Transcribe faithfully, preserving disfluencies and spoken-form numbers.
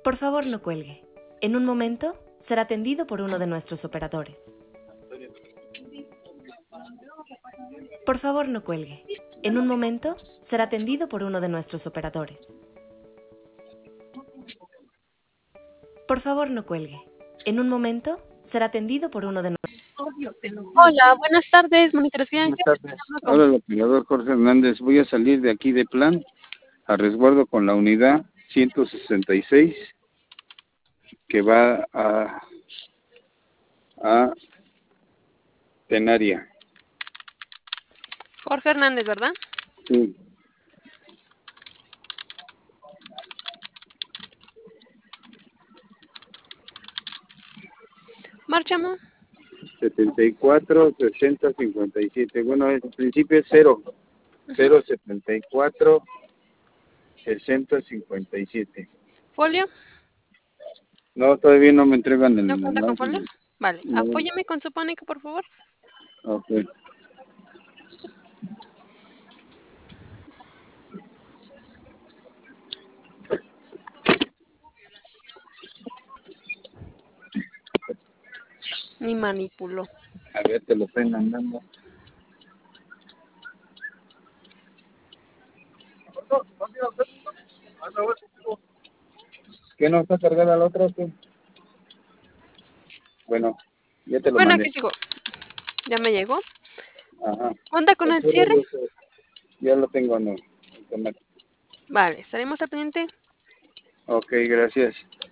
Por favor, no cuelgue. En un momento será atendido por uno de nuestros operadores. Por favor, no cuelgue. En un momento será atendido por uno de nuestros operadores. Por favor, no cuelgue. En un momento será atendido por uno de nuestros... Hola, buenas tardes, monitoreo. Buenas tardes. Habla el operador Jorge Hernández. Voy a salir de aquí de plan a resguardo con la unidad ciento sesenta y seis que va a, a Tenaria. Jorge Hernández, ¿verdad? Sí. Márchame. setenta y cuatro, sesenta, cincuenta y siete. Bueno, en principio es cero. cero, setenta y cuatro, sesenta, cincuenta y siete. ¿Folio? No, todavía no me entregan el... ¿No cuenta con el- folio? Vale, no. apóyame con su pánico, por favor. Ok. Ni manipuló. A ver, te lo estoy mandando. ¿Qué no está cargada la otra? ¿Qué? Bueno, ya te lo Bueno, mandé. aquí sigo. ¿Ya me llegó? Ajá. ¿Cuenta con el Espero cierre? yo que- Ya lo tengo, no. Automático. Vale, estaremos al pendiente. Ok, gracias.